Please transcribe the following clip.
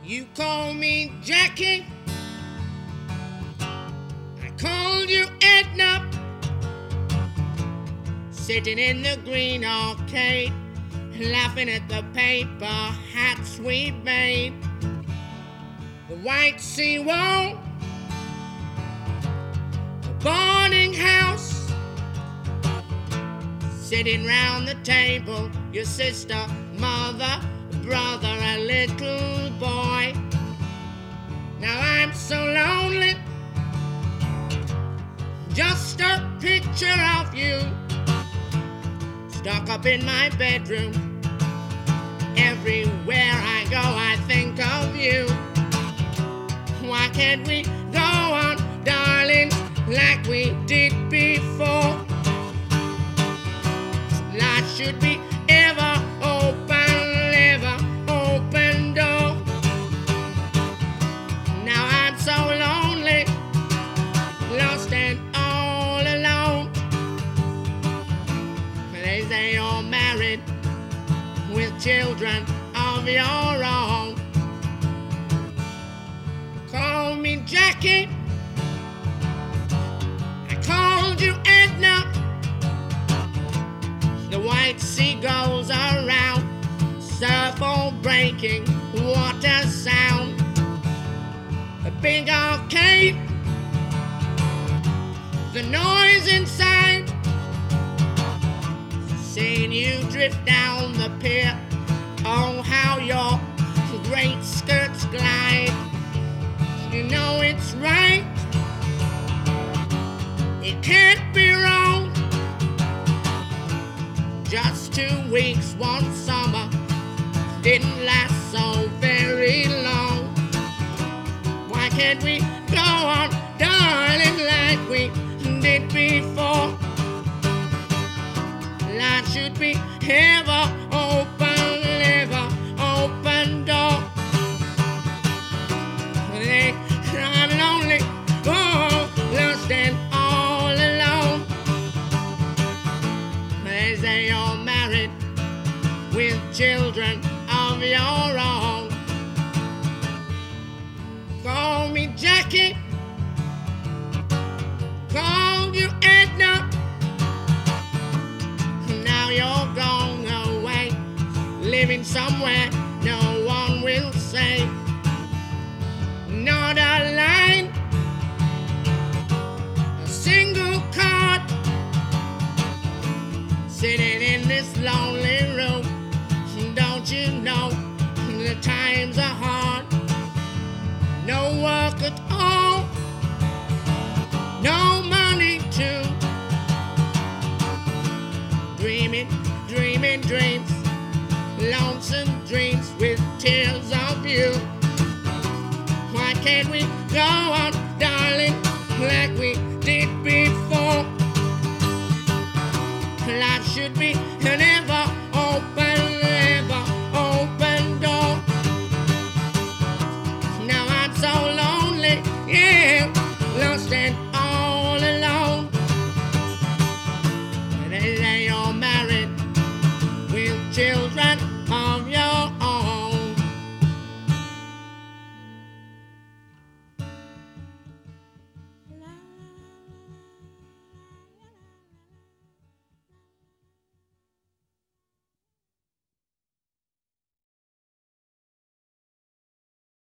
You call me Jackie, I called you Edna, sitting in the green arcade, laughing at the paper hats we made. The white seawall, the boarding house, sitting round the table, your sister, mother, brother, a little boy. Now I'm so lonely, just a picture of you stuck up in my bedroom. Everywhere I go I think of you. Why can't we go on, darling, like we did before? Life should be ever open door. Now I'm so lonely, lost and all alone. They say you're married with children of your own. Call me Jackie, I called you Edna. The white seagulls around, surf all breaking, water sound. A big arcade, the noise inside, seeing you drift down the pier. Oh, how your great skirts glide. You know it's right, it can't be wrong. Just 2 weeks one summer, didn't last so very long. Why can't we go on, darling, like we did before? Life should be ever open door. I'm lonely, oh, lost and all alone. They say you're married with children of your own. Call me Jackie, call you Edna. Now you're gone away, living somewhere no one will say. Not a line, a single card, sitting in this lonely room. Don't you know the times are hard? No work at all, no money too. Dreaming dreams, lonesome dreams with tears of you. Why can't we go on, darling, like we did before?